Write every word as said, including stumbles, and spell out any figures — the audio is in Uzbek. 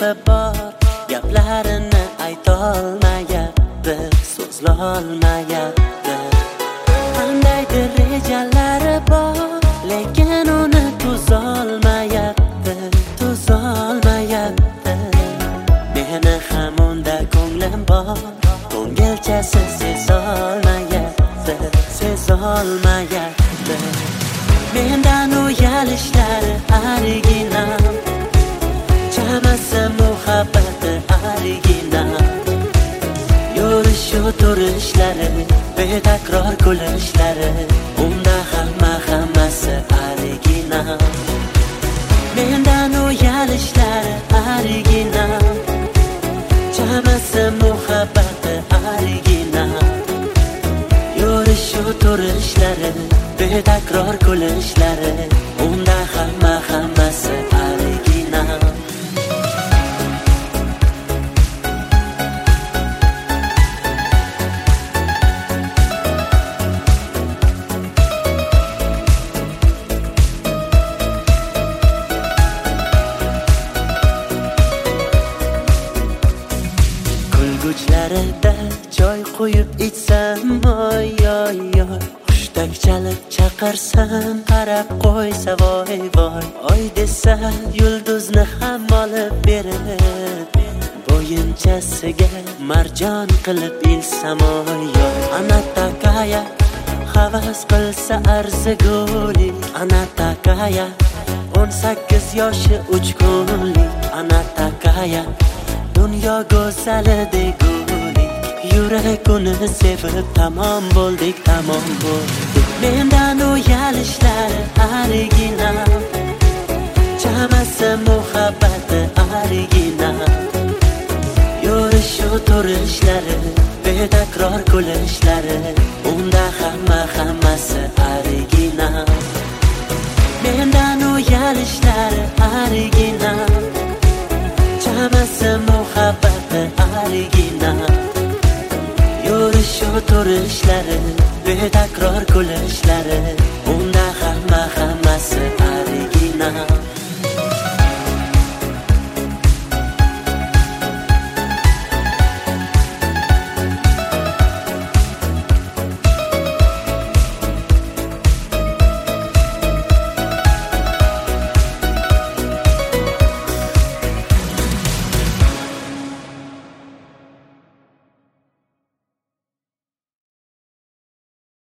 umri bor, gaplarini aytolmayapti, so'zlolmayapti. Qandaydir rejalari bor, lekin uni tuzolmayapti, tuzolmayapti. Meni ham unda ko'nglim bor, ko'ngilchasi sezolmayapti, sezolmayapti. Mendan uyalishlari original, chamasi muhabbati original. Yurish turishlari, betakror kulishlari, unda hamma hammasi original. Mendan uyalishlari original, chamasi muhabbati original. Yurish turishlari, betakror kulishlari, unda hamma hammasi original. Kulguchlarida choy quyib ichsam, oy oy oy, hushtak chalib chaqirsam, qarab qo'ysa voy voy, oy desa yulduzni ham olib berib, bo'yinchasiga marjon qilib ilsam, oy oy. Ana takaya havas qilsa arzigulik, ana takaya o'n sakkiz yoshi uch kunlik, ana takaya dunyo go'zali degulik. Yurak uni sevib tamom bo'ldik, tamom bo'ldik. Mendan uyalishlari original, chamasi muhabbati original. Yurish turishlari, betakror kulishlari, unda hamma hammasi original. Mendan uyalishlari original, chamasi muhabbati original. Yurish turishlari, betakror kulishlari.